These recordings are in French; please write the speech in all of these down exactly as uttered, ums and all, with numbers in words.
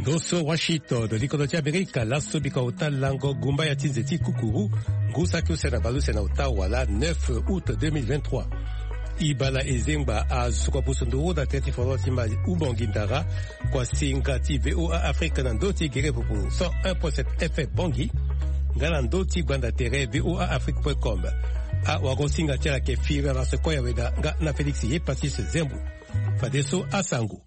Ndoso Washito de l'Iconotie America, l'asso bikauta lango gumba ya tinzeti kukuru, ngusa kiusena balu sena utawala neuf août deux mille vingt-trois. Ibala ezengba a sukapusunduru da teti forotima ubongindara kwa singati V O A Afrika na ndoti gere pupu cent un point sept F M Bongi, ngala ndoti gwanda tere V O A Afrique point com. A wagosinga tia ke fira na sekoya weda nga na Felix Yepasis Zembu. Fadeso Asangu.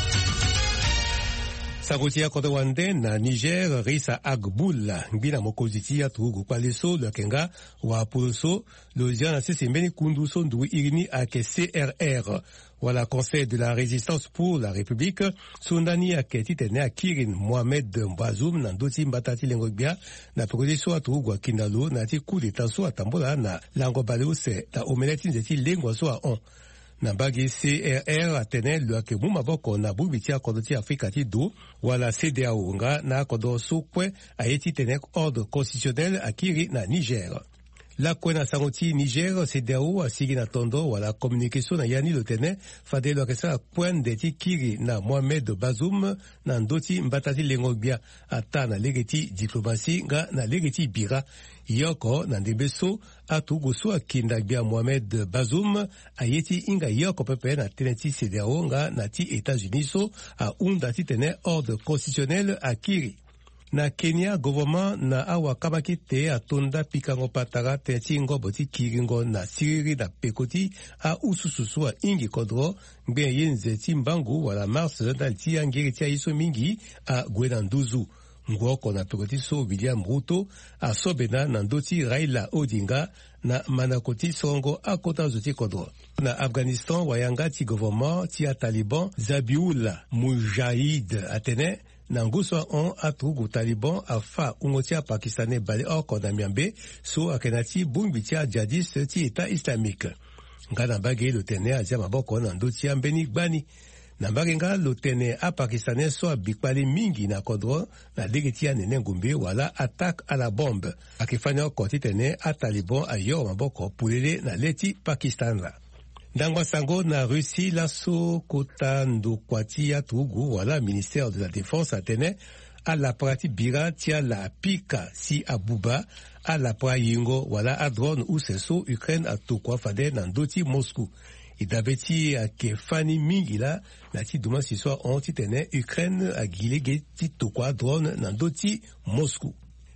Sagotia Kodowande na Niger Risa Agbula Mbina Mokoziti ya Tugu Kwaleso Lekenga wa Poloso Lozia Sembeni Kunduso Ndu Irini Ake C R R wala Conseil de la Résistance pour la République Sundani Ake Titene Akirin Mohamed Mbazoum Nandoti Mbatati Lengobia na Projeso Atugu Kindalo na ti coup d'état so atambola na lango baleo se na omeleti nzeti lengwa so a on Nambagi C R R atene luake mumaboko na bubitia kodoti Afrika ti do wala C D A O nga na kodo sokwe ayeti tenek ordre constitutionnel akiri na Niger. La kwena sangoti Niger C D A O asigi na tondo wala communication na yani lotene fade lo kesa kwen de ti kiri na Mohamed Bazoum na ndoti mbatati lengobia ata na legeti diplomasi nga na legeti bira yoko na ndebeso atugu so akinda bia Mohamed Bazoum ayeti inga yoko pepe na teneti C D A O nga na ti États-Unis so a unda ti tene ordre constitutionnel akiri. Na Kenya gouvernement na awa kabaki te atonda pikango patara teneti ngobo ti kiringo na siriri na pekoti a usususu a ingi kodro mbe yenze ti mbangu wala mars na ti angiri ti aiso mingi a gwena nduzu. Ngwoko na pekoti so William Ruto a sobena na ndoti Raila Odinga na manakoti songo a kota zoti kodro. Na Afghanistan wayanga ti gouvernement ti a Taliban Zabiullah Mujahid atene na nguso on atugu Taliban afa ungotia Pakistanais bale oko na miambe so akenati bumbitia jadis ti État islamique. Ngana bage lo tene azia maboko na ndoti ambeni gbani. Na mbage nga lo tene a Pakistanais so abikpali mingi na kodro na degetia nene ngumbi wala attaque à la bombe. Akifanya oko ti tene a Taliban ayo maboko pulele na leti Pakistan la. Ndangwa sango na Russie laso kota ndokwati ya tugu wala ministère de la défense atene a la prati bira tia la pika si abuba a la pra yingo wala a drone ou seso Ukraine a tukwa fade na ndoti Moscou. Idabeti a kefani mingi la na ti duma si so on ti tene Ukraine a gilege ti tukwa drone na ndoti Moscou.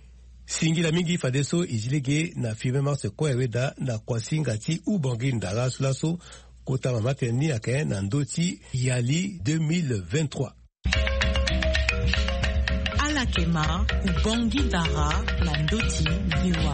Singi la mingi fadeso izilege na firmement se kweweda na kwasinga ti ubongi ndara sulaso kota mamateni ake na ndoti yali deux mille vingt-trois. Alakema ubongi ndara na ndoti viwa.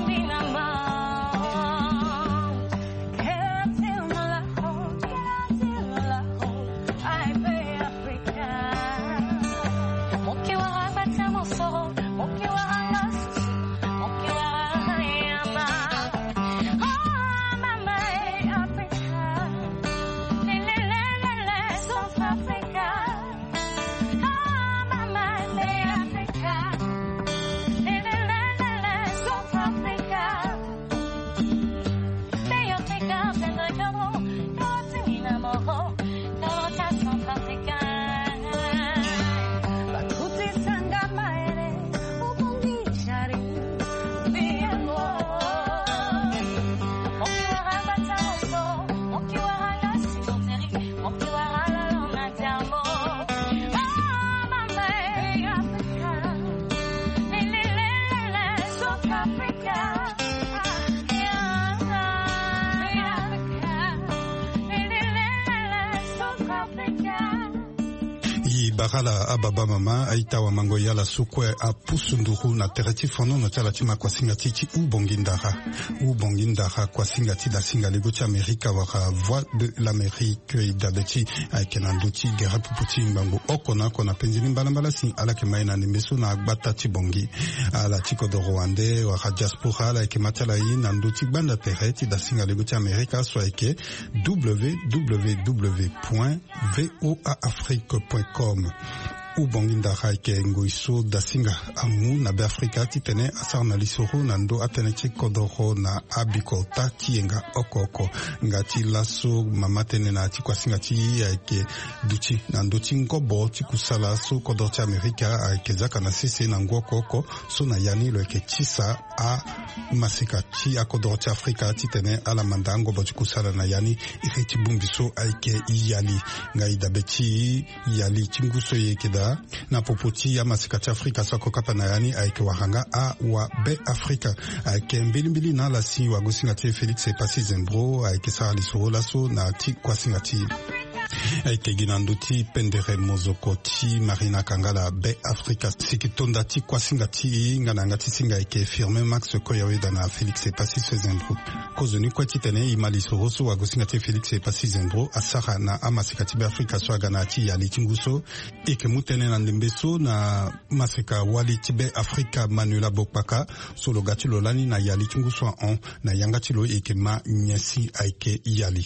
Yeah. barala ababa mama aita wa mangoya la sukwe a pusunduru na tereti fono no chala tima kwa singati chi u bongindara u bongindara kwa singati da singa legochi Amerika waka voix de l'Amérique idabeti aikenanduti gera puputi mbango okona kona penzini mbalambala si ala kemaina nimesu na agbata chibongi ala chiko do Rwande waka diaspora ala kematala yi nanduti banda tereti da singa legochi Amerika so eke w w w point voa afrique point com u bonginda haike ngoiso dasinga amu na be Afrika titene asar na lisoro na ndo atene chikodoro na abiko takienga okoko ngati laso mamatene na chikwasi ngati yake duchi na ndo chingobo chikusala so kodorti Amerika ake zaka na sese na ngokoko so na yani lo eke chisa a masika chi akodorti Afrika titene ala mandango bo chikusala na yani ifeti bumbiso ake iyali ngaida bechi iyali chinguso yeke da na popoti ya masikati Afrika sako kapa na yani aike wahanga a wa be Afrika aike mbili mbili na la si wagosingati Felix Epasi Zembro aike sa lisoro laso na ti kwa singati aike ginanduti pendere mozokoti Marina Kangala be Afrika sikitonda ti kwa singati ngana ngati singa aike firme Max Koyaweda na Felix Epasi Zembro kozoni kwa titene imalisoro so wagosingati Felix Epasi Zembro asara na amasikati be Afrika so agana ti ya litinguso ike mutene na ndembeso na maseka wali tibe Afrika Manuela Bokpaka solo gatilo lani na yali chunguswa on na yangatilo eke ma nyesi aike yali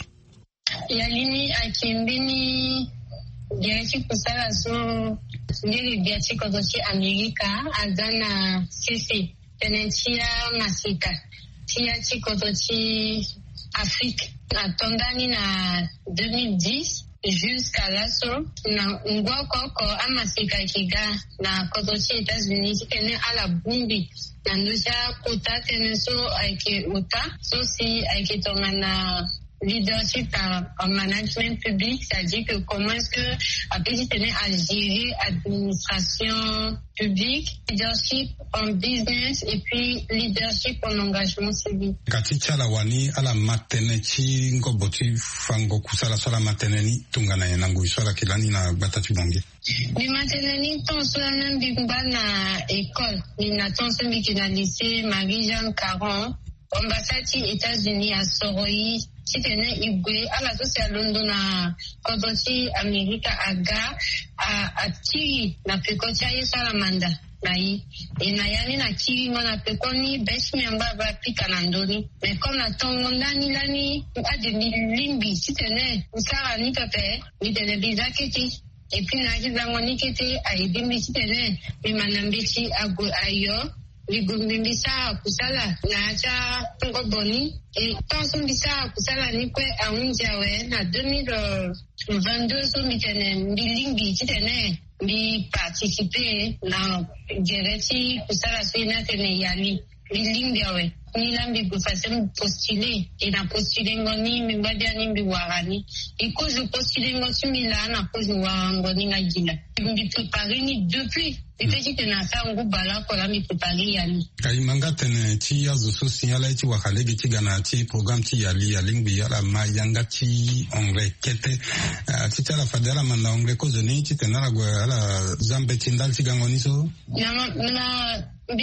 yalini akimbini biachi kusala so ndili biachi kodochi Amerika azana sisi tenentia masika tia chikodochi Afrika atondani na deux mille dix jusqu'à l'assaut na ngwako ko amasika kiga na kodochi États-Unis tene ala bumbi na ndoja kota tene so aike uta so si aike tongana leadership en management public, c'est-à-dire que comment est-ce que après tenir à gérer administration publique, leadership en business et puis leadership en engagement civique. Katika la wani ala matenechi ngoboti fango kusala sala mateneni tungana yanangu iswala kilani na batati bonge. Ni mateneni tonso nambi na école, ni na tonso mbi na lycée Marie-Jeanne Caron, ambassade États-Unis à Soroi. Chitene igwe ala tosi ya Londo na kodochi Amerika aga a atiri na pekoti ya yesu ala manda na hii ina yani na kiri mwana pekoni beshmi ambaba pika na ndoni mekona na tongo ndani lani adi limbi chitene usara ni pepe mitene bizaketi epi na jizango nikete aibimbi chitene mimanambichi agu ayo ligundimbisa kusala na acha ngoboni et tant mbisa kusala nikwe aunjawe na deux mille vingt-deux so mitene mbilingi titene bi participer na gereti kusala sina tene yali bilingi awe nilambi gufasem postuler et na postuler ngoni mbadia nimbi warani et ko je postuler ngoti milana ko je wangoni ngajila mbi préparer ni depuis ipeti tena sangu bala kola mi préparer yali kaimanga tene ti yazo so signala ti wakalege ti gana ti programme ti yali yalingbi yala ma yanga ti anglais kete ti tala fadela manda anglais ko zoni ti tena la ala zambe ti ndal ti gangoni so na na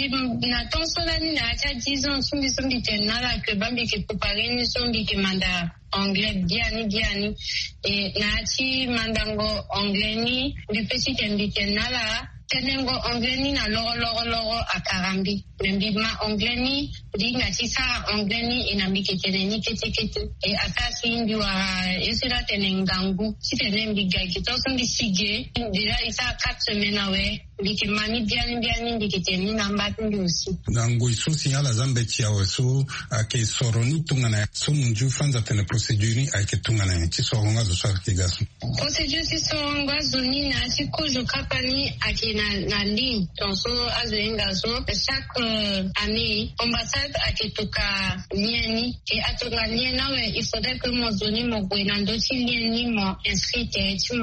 na tonso lani na acha dix ans sumbi sumbi tena la ke bambi ke préparer ni sumbi ke manda anglais biani biani et na ati mandango anglais ni bipesi tembi tena la tenengo anglais ni na loro loro loro akarambi mbima anglais ni dinga tisa anglais ni inambike teneni kete kete e asasi ndi wa esira tenengangu sitenembi gagi toso ndi sige ndira isa quatre semaines awe ndike mani biani biani ndike teni nambati ndi usi nango isu signala zambe ti awe so ake soroni tungana so munju fanza tene procedure ni ake tungana ti soronga zo sar ke gasu procedure ti soronga zoni na ti kojo kapani ake na na ligne tonso azoenga so chaque euh, année ambassade akitoka lieni et atoka liena we il faudrait que mon zoni mo gwena ndoti lieni mo inscrite timo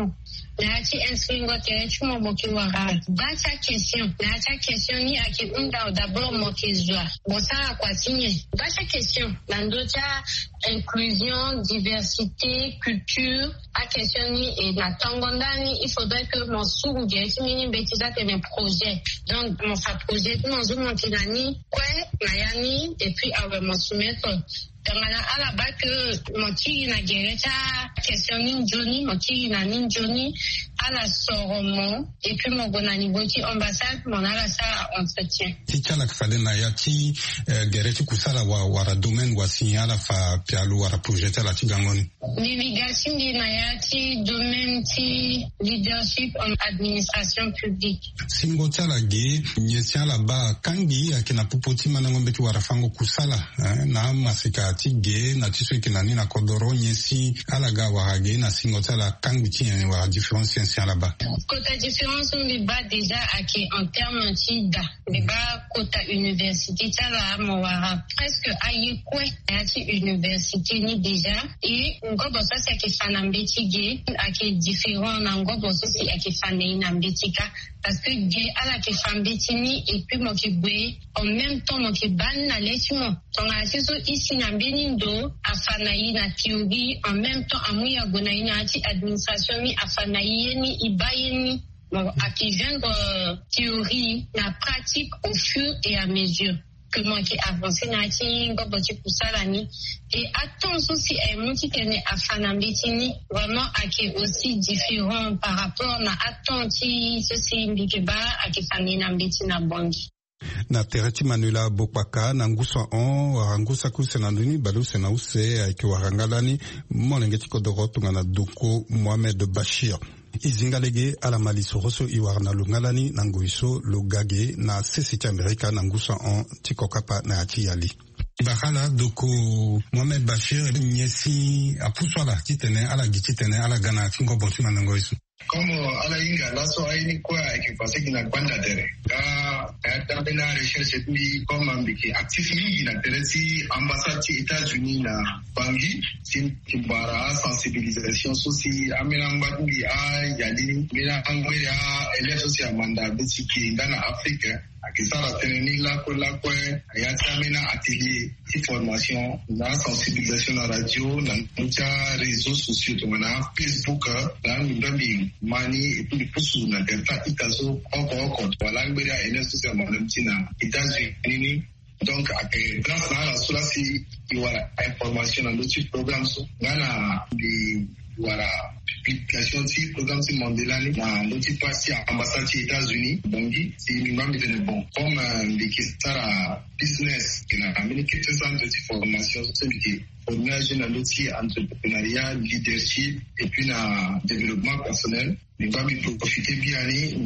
na ci inscringo tere chumo moki wara bacha question na cha question ni aki unda d'abord moki zwa bosa kwa sinye bacha question na ndocha inclusion diversité culture a question ni et na tangondani il faudrait que mon sou gesi mini betiza te mes projets donc mon sa projet mon zo moki nani kwe mayani et puis awe mon soumettre Tangana ala ba que moki na gereta question ni joni moki na ni joni ala soromo et puis mon gonani boti ambassade mon ala sa entretien. Ti chala kfale na ya ti gereti kusala wa wara domaine wa signala fa pialu wara projet la ti gangoni. Navigation di na ya ti domaine ti leadership en administration publique. Singo chala ge nyesiala ba kangi akina pupoti manangombe ti wara fango kusala na masika ti ge na ti so kinani na kodoro nyesi ala ga wara ge na singo chala kangi ti wa différence là-bas. Côté différence on débat déjà aki en termes tida débat côté université ça là moi presque aïe quoi aki université ni déjà et ngobo ça c'est que fanambeti ge aki différent na ngobo ça c'est aki fanei na mbetika parce que ge ala ke fambeti ni et puis mo ki bwe en même temps mo ki ban na lesimo ton asi so ici na benindo afanai na théorie en même temps amuya gona ina ati administration mi afanai ni ibayeni bon aki vendre théorie la pratique au fur et à mesure que moi qui avance na ti ngobo ti kusalani et attention aussi et mon qui tene afanambetini vraiment aki aussi différent par rapport na attention ceci indique ba aki fanina mbetina bongi na tereti Manuela Bokpaka na ngusa on warangusa kusena nduni balu sena use aiki warangalani molenge tikodoro tunga na doko Mohamed Bashir izingalege ala maliso roso iwarna lungalani na nguiso logage na sesiti Amerika na ngusa on tikokapa na ati yali Bakala doko Mohamed Bashir nyesi apuswala titene ala gititene ala gana fingo bonsi manangoisu Comme ala inga laso aini kwa qui passé qui na kwanda tere ga ta na recherche puis comme ambiki actif mingi na tere si ambassade des États-Unis na Bangui sin kimbara sensibilisation soci amena mbadi a yali mena angwera élève soci amanda bitiki ngana Afrique akisara teneni la ko la ko ya tamena atelier de formation na sensibilisation na radio na mucha réseaux sociaux to na Facebook na ndambi mani et puis pusu na delta itazo oko oko wala ngberia ene social manamtina États-Unis donc après grâce à la cela si il y a information dans d'autres programmes ngana di voilà publication si programme si mondial na l'autre partie ambassade des États-Unis Bangui c'est une membre de bon comme les questions business qui na américain centre de formation c'est qui formation dans l'outil entrepreneuriat leadership et puis na développement personnel nous va profiter bien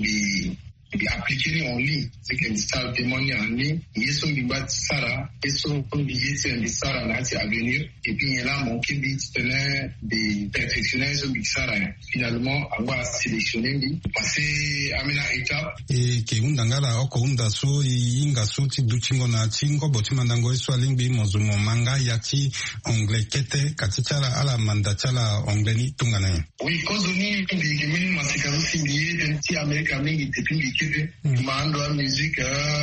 ni et appliquer en ligne c'est que ça témoigne en ligne ils sont bibat sara ils sont billet c'est sara là c'est à venir et puis là mon qui dit tenait des perfectionneurs sont sara finalement avoir sélectionné passer à une étape et que undangala oko unda so inga so ti duchingo na chingo botima ndango iswa lingbi mozumo manga yati anglais kete katichala ala mandachala anglais ni tungana oui cause ni ndi kimini masikazo simbiye ti america mingi depuis mando a musique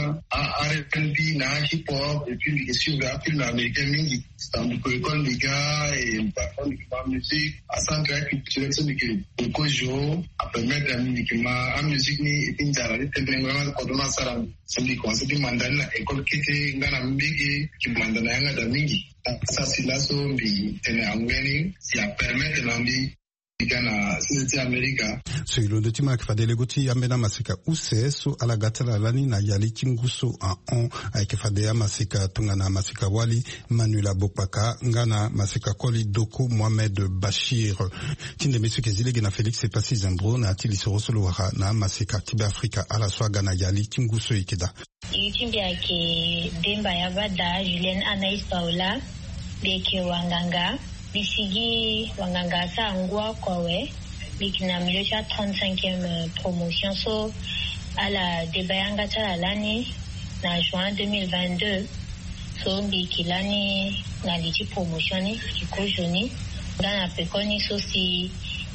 R and B na hip hop et puis les sur la film américaine mingi c'est un peu école les gars et par contre la musique à centre culturel c'est que beaucoup jo à permettre la musique ma la musique ni et puis ça va être vraiment kodona sara c'est du quoi c'est du mandana école qui était ngana mbigi qui mandana yanga da mingi ça c'est là so mbi tene angweni si a permettre l'ambi Ghana, c'est America. Sur le document qui fait des légoti amena masika useso ala gatala lani na yali kinguso a on avec fadea masika tungana masika wali Manuela Bokpaka ngana masika koli doko Mohamed Bashir. Tinde mesu kezile gena Félix c'est passé Zambro na atili sorosolo wara na masika tibe Afrika ala swaga na yali kinguso ikeda. YouTube yake Demba Yabada Julien Anaïs Paola beke wanganga Bisigi wanganga sa ngwa kwawe bikina miliocha trente-cinquième promotion so à la debayanga tala lani na juin deux mille vingt-deux so bikilani na liti promotion ni kiko joni ngana pekoni so si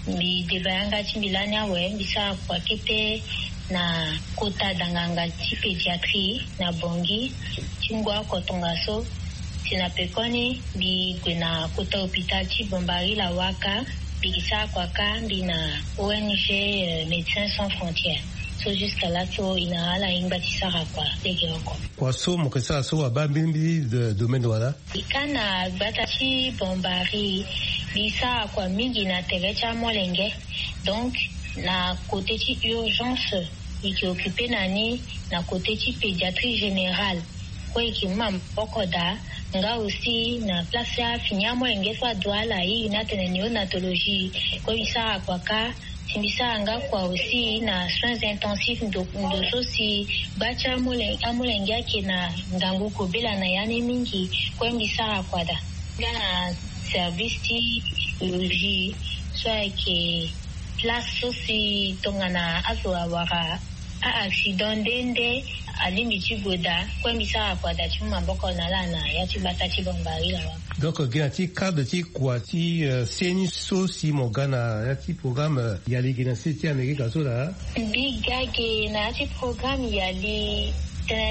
bi debayanga chimbilanya we bisa kwa kete na kota danganga ti pédiatrie na bongi chingwa kotongaso tina pekoni bi kwena kota hôpital ti bombari la waka bikisa kwa kambi na O N G Médecins Sans Frontières. So jusqu'à là so ina ala ingbatisa kwa dege oko. Kwa so mokesa so abambi de domaine wala. Ikana batachi bombari bisa kwa mingi na terecha molenge. Donc na côté ti urgence iki occupé nani na côté ti pédiatrie générale. Kwa iki mam pokoda nga aussi na place ya finyamo engeswa douala hii na tene neonatologie kwa bisa kwa ka simbisa anga kwa aussi na soins intensifs ndo ndo sosi bacha amule amulenge yake na ngangu kobela na yani mingi kwa mbisa kwa da na service ti urologie soit que place sosi tongana azwa wara a accident dende alimbi chigoda kwa mbisa kwa da chuma boko na lana ya chibata chibombari la wa. Donc gina ti cadre ti kwa ti seni so si mogana ya ti programme ya li gina se ti Amerika so la biga gina ti programme ya li tena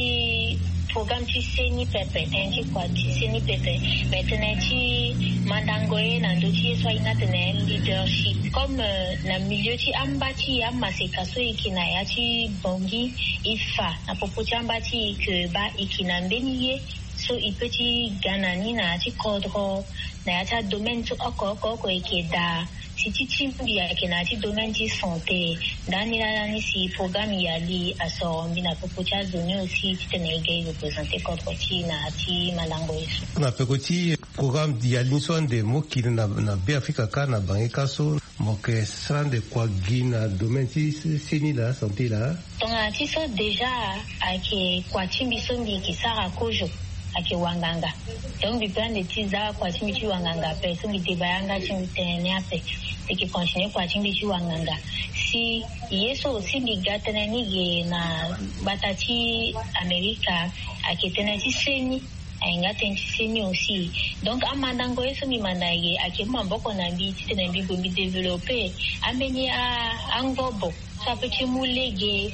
ti programme ti seni pepe tenji kwa ti seni pepe maintenant ti mandangoe na ndo ti so ina tena leadership comme na milieu ti ambati amaseka so ikina ya ti bongi ifa na popo ti ambati ke ba ikina mbeniye so ipeti ganani na ti kodro na ya ta domaine to oko oko ko ikeda si ti chimbi ya ke na ti domaine ti santé dani la ni si programme ya li aso mbina popo ti azoni aussi ti tene ge représenter kodro ti na ti malango eso na pekoti programme ya linson de moki na na be Afrika ka na bangeka so moke sande kwa gina domaine ti seni la santé la tonga ti so déjà ake kwa chimbi so mbi ki sara kojo ake wanganga donc bi plan de tiza kwa chimbi chi wanganga pe so mi debayanga chimbi tene ape eke continue kwa chimbi chi wanganga si yeso si mi gatene ni ge na batati Amerika ake tene ti seni ainga tene ti seni aussi donc amandango yeso mi mandaye ake mamboko na bi tene bi go mi développer ambeni a angobo sapeti mulege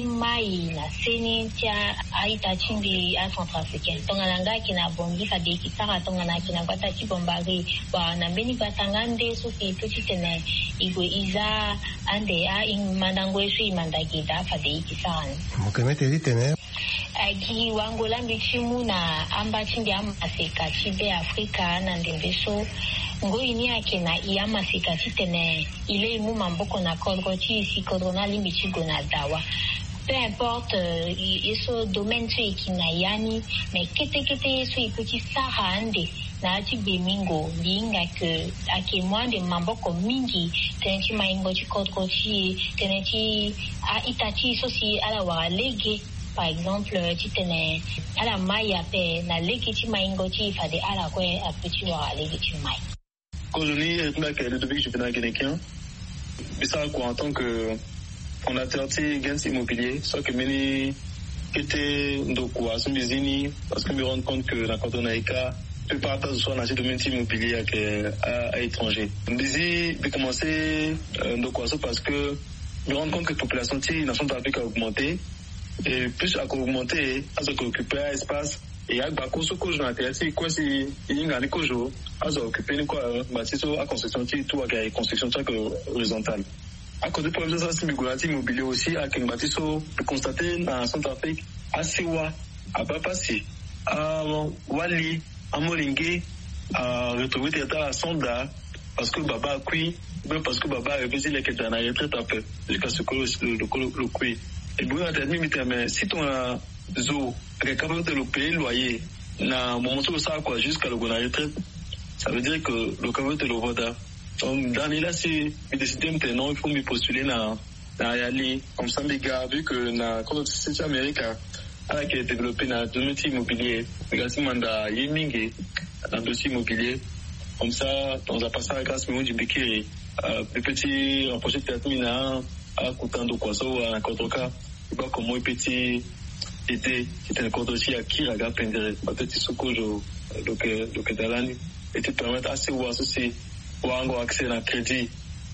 timai na seni tia aita chimbi a Centrafricain tonga langa kina bongi fade kitara tonga na kina bata ti bombari wa na beni batangande so ki petit tene igo iza ande a in mandango eso imandagi da fade kitara mokemete ditene agi wangola mbichimu na amba chindi amaseka chibe Afrika na ndembeso ngoi ni ake na iyama sikati tene ile imu mamboko na kodro ti isi kodro na limbi chi go na dawa peu importe yeso domaine tu ikina yani mais kete kete yeso ipoti sara ande na ati bemingo linga ke ake mwande mamboko mingi tene ti maingo ti kodro ti tene ti a itati so si ala wara lege par exemple ti tene ala maya pe na lege ti maingo ti fade ala kwe apeti wara lege ti mai. Aujourd'hui, depuis que je suis guinéen, ça quoi en tant que fondateur de Gens Immobilier, soit que meni était donc quoi, son bizini, parce que me rendre compte que la cantonaïka peut partager soit dans ce domaine immobilier à l'étranger. Bizi, j'ai commencé donc quoi, parce que me rendre compte que la population de la nation d'Afrique a augmenté et plus a augmenté, à ce qu'occuper un espace. Et avec Bakoso Kojo na terre, quoi si il y a des Kojo, à s'occuper quoi, bâtissement à construction tout à construction chaque horizontale. À côté de problème ça c'est migration immobilier aussi à qu'un bâtissement peut constater dans Centrafrique à Siwa, à Bapasi, à Wali, à Molingue, à retrouver des états à Sonda parce que Baba a cuit, même parce que Baba a révisé les quêtes dans la retraite un peu jusqu'à ce que le le cuit. Et bon à terminer mais si ton zo avec capable de le payer loyer na moment où ça quoi jusqu'à le la retraite ça veut dire que le capable de le voda donc dans là c'est le système non il faut me postuler na na aller comme ça les gars vu que na quand c'est Amérique a qui est développé na domaine immobilier grâce manda yimingi dans dossier immobilier comme ça dans un passage grâce au du Bekiri le petit un projet terminé à coûtant de quoi ça en contre cas il va comment petit était c'était un code aussi à qui la gare pendrait peut-être ce que je donc donc dalani et te permettre assez ou associer ou avoir accès à crédit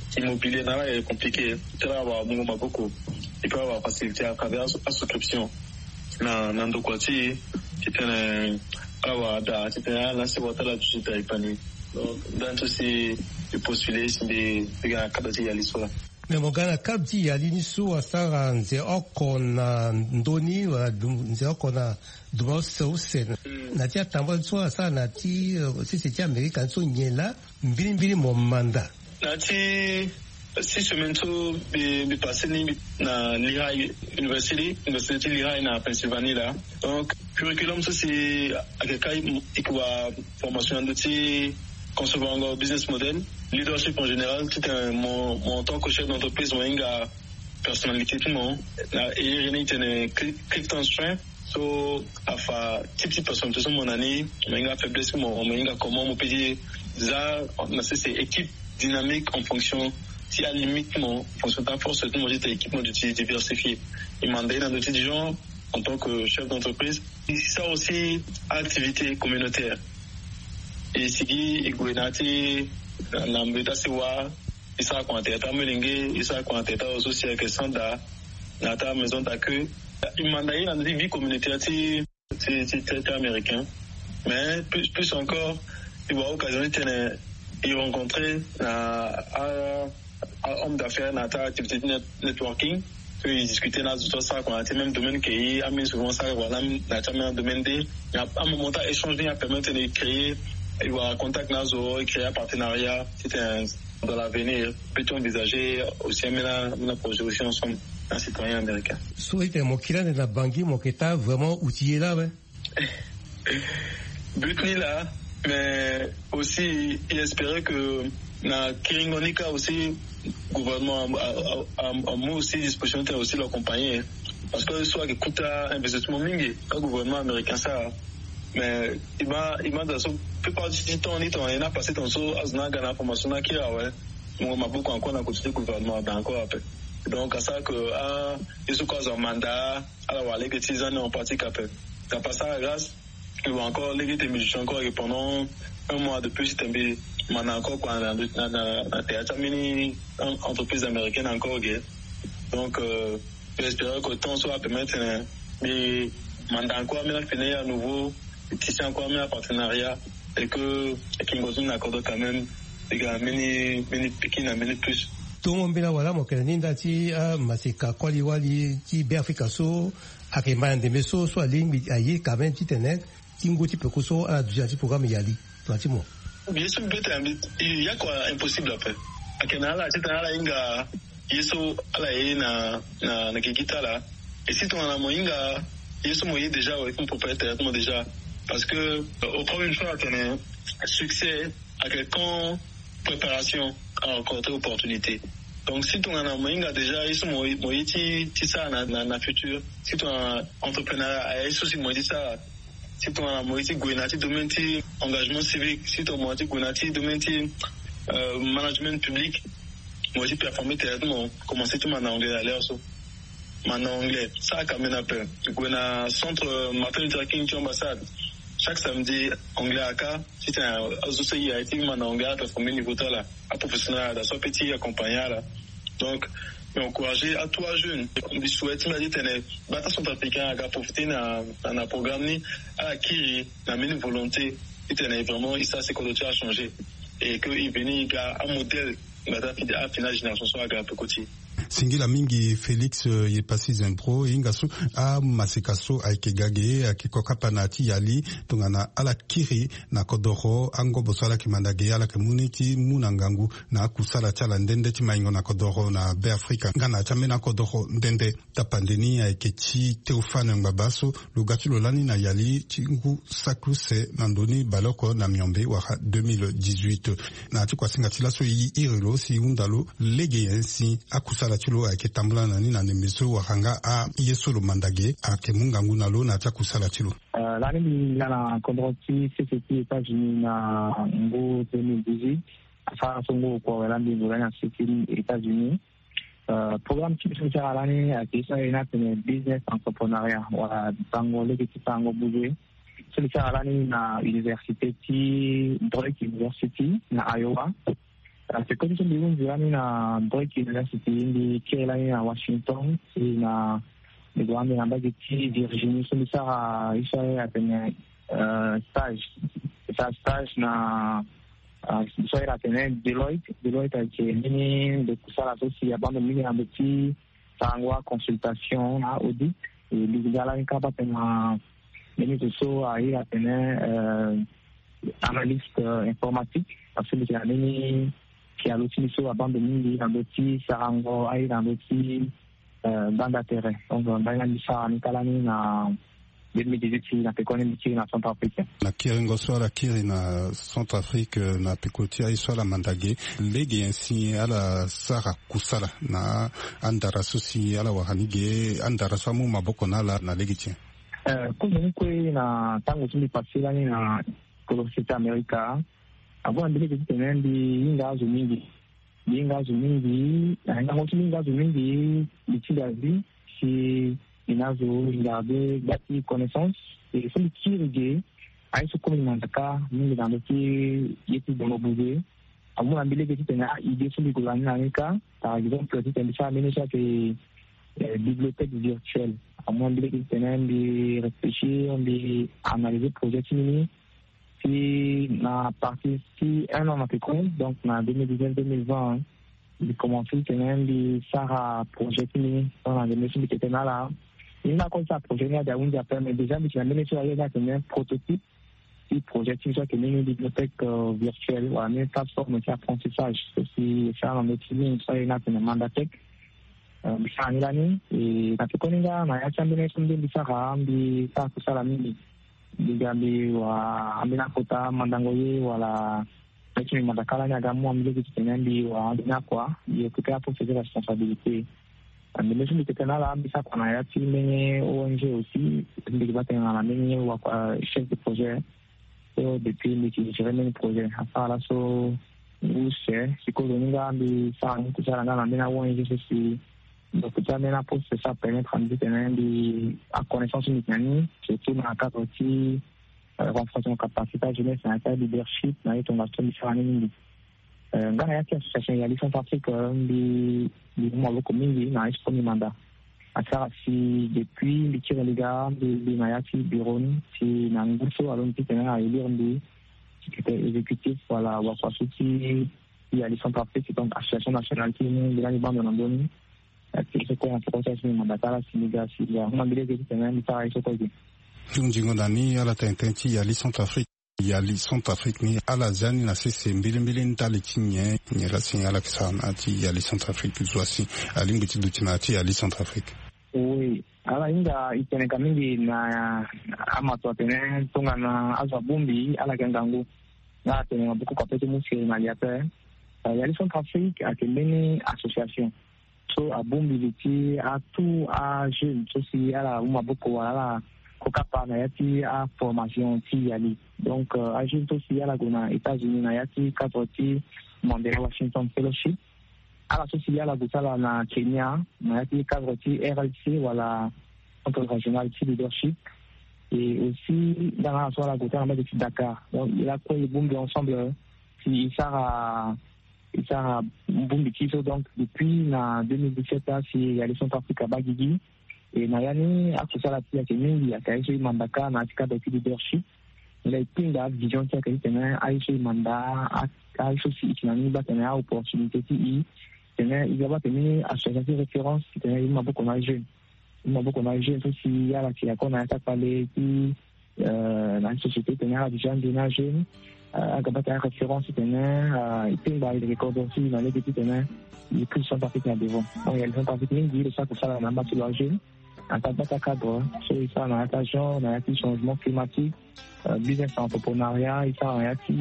immobilier là est compliqué. Tu vas avoir beaucoup. Il peut avoir facilité à travers la souscription. Na nando kwati kitene awa da kitene la se wata la tuta ipani. Donc dans tous ces postulés c'est des gars kabati ya liswa. Mais mon gars kabati ya liniso asara nze okona ndoni wa nze okona dumo seusen. Na tia tambo so asara na ti si c'est américain so nyela mbili mbili mo manda. Na ti si semaine to be passé ni na Lehigh University, University Lehigh na Pennsylvanie là. Donc curriculum ça c'est avec kai ikwa formation de concevoir un business model, leadership en général, tout un mon mon tant que chef d'entreprise moi inga personnalité tout le monde. Na et rien était Clifton Strength. So afa type type personne tout mon année, moi inga faiblesse moi moi inga comment mon petit ça on a c'est équipe dynamique en fonction si à limite mon fonction de force tout mon j'étais équipement d'outils diversifiés et mandé dans d'autres gens en tant que chef d'entreprise et ça aussi activité communautaire et si qui gouverner na mbeta sewa isa kwa teta melinge isa kwa teta aussi avec sanda na ta maison d'accueil il mandé dans des vie communautaire c'est c'est américain mais plus plus encore il va occasionner et rencontrer un homme d'affaires dans ta activité de networking puis discuter dans tout ça qu'on a même domaine qui a mis souvent ça voilà dans même domaine de à un moment là échanger à permettre de créer il va contact dans zo créer un partenariat c'est un dans l'avenir peut-on envisager aussi un projet aussi ensemble un citoyen américain souhaite mon kila de la banque mon état vraiment outillé là ouais but ni là mais aussi il espérait que na Kiringonika aussi gouvernement a moi aussi disposition de aussi l'accompagner parce que soit écoute investissement mingi le gouvernement américain ça mais il va il va dans ce plupart du temps ni temps il a passé dans ce azna gana formation na kia ouais moi m'a beaucoup encore na côté gouvernement encore après donc à ça que ah ils sont cause un mandat alors aller que six ans en pratique après ça passe à grâce il va encore les des musiciens encore et pendant un mois de plus il m'a encore quoi dans dans théâtre mini entreprise américaine encore donc euh, j'espère que temps soit permettre mais mandat encore mais finir à nouveau tisser encore un partenariat et que qui nous accorde quand même les gars mini mini piquina mini plus tout le monde bien voilà mon candidat ti a masika kwali wali ti Africa so akemba de meso so ligne ayi quand même ti tenek Tingoti Pekoso à du programme Yali. Pratiquement. Bien sûr, il y a quoi impossible après. À Canada, c'est un inga, yeso ala na na na kikita là. Et si tu en as moinga, yeso moyen déjà avec un propriétaire déjà, parce que au premier fois tu as un succès à quelqu'un préparation à rencontrer opportunité. Donc si tu en as moinga déjà, yeso moyen ti ti ça na na futur. Si tu es entrepreneur, yeso si moyen ça. Si tu as un moitié domaine engagement civique, si tu as un moitié domaine euh, management public, moitié performer théâtrement, commencer tout en anglais à l'air so. En anglais, ça quand même un peu. Tu as un centre Martin Luther King ambassade. Chaque samedi anglais à cas, si tu as un associé à été en anglais à performer niveau là, à professionnel, à soit petit accompagné là. Donc encourager à toi jeune je souhaite m'a dit tenez bata sont africains à profiter dans dans un programme ni à qui la même volonté et tenez vraiment ça c'est qu'on doit changer et que il venir un modèle bata à finale génération soit à côté Singila mingi Félix uh, ye pasi zempro ingasu a masikaso aikegage akikoka nati yali tungana ala kiri na kodoro ango bosala kimandage ala community munangangu na kusala chala ndende timaingo na kodoro na be Afrika ngana chame na kodoro ndende tapandeni aikechi Teofane Ngbabaso lugatu lolani na yali chingu sakluse nandoni baloko na miombe wa deux mille dix-huit na tukwa singatila so yi irelo si undalo lege yensi akusala chilo aketambula nani na nemiso wahanga a yesolo mandage akemungangu nalo na chakusala chilo euh l'année ngana kodroti C C T États-Unis na ngo deux mille dix-huit afa songo ko welandi nguranya C C T États-Unis euh programme qui se tient à l'année à qui ça ina tene business entrepreneuriat wala tango leki tango bouger c'est à l'année na université ti Drake University na Iowa Sekondi Birundi yani na Drake University ndi kela na Washington na ndigwambe na bageti Virginie Somisara isa atene stage sa stage na so era atene Deloitte Deloitte qui ni de kusala sosi ya bando mingi na beti tangwa consultation na audit et ligala nkapa tena ni so ai atene analyste informatique parce que c'est ni qui a l'outil sur la bande de Mili, dans l'outil Sarango, aïe, dans l'outil bande d'intérêt. Donc, dans l'année ça, Nikalani, na deux mille dix-huit, na Pekone, Miti, na Centrafrique. Na Kiringo, soit la Kiri, na Centrafrique, na Pekotia, soit la Mandagé, légui ainsi à la Sara Kusala, na Andara Sosi, à la Wahanige, Andara Samu, Mabokona, na Légitien. Euh, comme nous, na Tango, tu m'y passé l'année, na Colosité America, avant mbele ke tena ndi ingazo mingi ingazo mingi na ngoto ingazo mingi l'utilisation si inazo regarder bâti connaissance et c'est qui regarde ai ce comme mandaka mingi dans le qui yetu dans bouger avant mbele ke tena idée sur l'Uganda nika par exemple tu tena ça mais ça c'est bibliothèque virtuelle avant mbele ke tena ndi réfléchir ndi analyser projet mini si na partie si un an après quoi donc en deux mille dix-neuf deux mille vingt il commencé quand di Sarah projet ini dans la mission qui était là il n'a comme ça projet là d'un d'après mais déjà mais la mission là c'est un prototype si projet qui soit une bibliothèque virtuelle ou une plateforme d'apprentissage si ça on utilise ça il a une mandatech ça ni l'année et na tukoninga na ya chambene sunde di Sarah di ça ça la mini digambi wa amina kota mandangoye wala lakini madakala nya gamu amile kitenandi wa amina kwa ye kutea pour ses responsabilités amile sumi kitana la ambisa kwa ya timenye O N G aussi ndi batena na menye wa chef de projet et depuis ni qui gère le projet afala so use sikolinga ambi sa ni kusala na amina O N G aussi donc ça mena pour ça permettre de tenir à connaissance uniquement surtout dans le cadre aussi renforcer nos capacités jeunesse et un leadership dans les tournois de différents ngana yake association ya Centrafrique ndi ndi mwa loko mingi na expo ni manda asa si depuis les tir les gars de Mayati Biron si na nguso olympique na élire ndi qui était exécutif voilà wa kwa suti ya Centrafrique donc association nationale qui ni la bande en Andoni c'est quoi un processus de mandat Sénégal si ya mambile que tena ni ta iso koji tunjingo ndani ala tententi ya Centrafrique ya Centrafrique ni ala zani na sisi mbili mbili ntali chinye nyela sinyala kisana ati ya Centrafrique zoasi alingi tidutina ati ya Centrafrique oui ala inga iteneka mingi na ama to tena tunga na azabumbi ala gangangu na tena buku kwa pete musi na liate ya Centrafrique a tembeni association so abumbiliti à tout à jeune aussi à la uma beaucoup voilà kokapa na yati à formation ti ali donc à jeune aussi à la gona États-Unis na yati katoti Mandela Washington Fellowship à la société à la gutala na Kenya na yati katoti R L C voilà centre régional de leadership et aussi dans la soirée la gutala de Dakar donc il a quoi les bombes ensemble si ça a ça Mbumbi Kiso donc depuis na deux mille dix-sept là si ya Centrafrique à Bagigi et na yani akusa la pia kemingi ya kaisho mandaka na atika de leadership ile pinda vision ya kaisho na aisho manda aisho si ikinani ba tena opportunité ti tena igaba tena association référence tena ima beaucoup na jeune ima beaucoup na jeune aussi ya la qui a kona ta parler qui euh la société tena la vision de na jeune agabata référence tena et puis bah il recorde aussi dans les petits tena les plus sont partis devant donc il y a les partis mingi le ça pour ça la namba sur la jeune en tant que cadre sur ça na attention na yati changement climatique business entrepreneuriat et ça na yati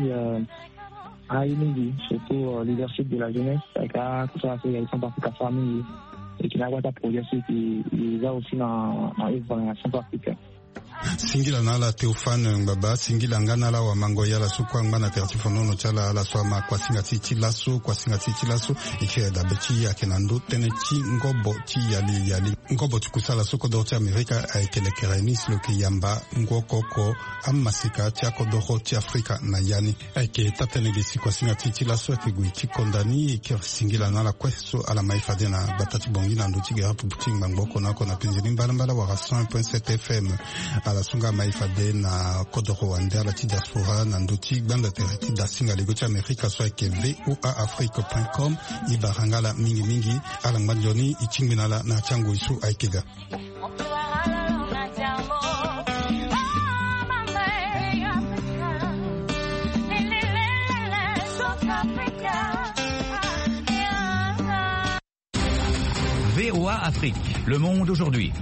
à mingi surtout leadership de la jeunesse avec tout ça c'est ils sont partis à famille et qui n'a pas de projet qui il va aussi dans dans les Centrafrique singila na la Teofane Ngaba singila ngana la wa mangoya la sukwa ngana tertifo nono chala la swama kwa singati chilaso kwa singati chilaso ichi da bechi ya kenando tene chi ngobo chi yali yali ngobo tukusala soko dorti Amerika aikele kerenis lo kiyamba ngokoko amasika chako doho chi Afrika na yani aike tatene gisi kwa singati chilaso ake gui chi kondani ike singila na la kweso ala maifade na batati bongi na ndochi gara puputi mbangoko na kona pinjini mbala mbala wa cent point sept F M ala sunga maifade na kodoro wande ala ti diaspora na ndochi gbanda tereti da singa lego chi Amerika so ake v o a afrique point com ibarangala mingi mingi ala ngbanjoni ichingminala na chango isu aikega. V O A Afrique, le monde aujourd'hui.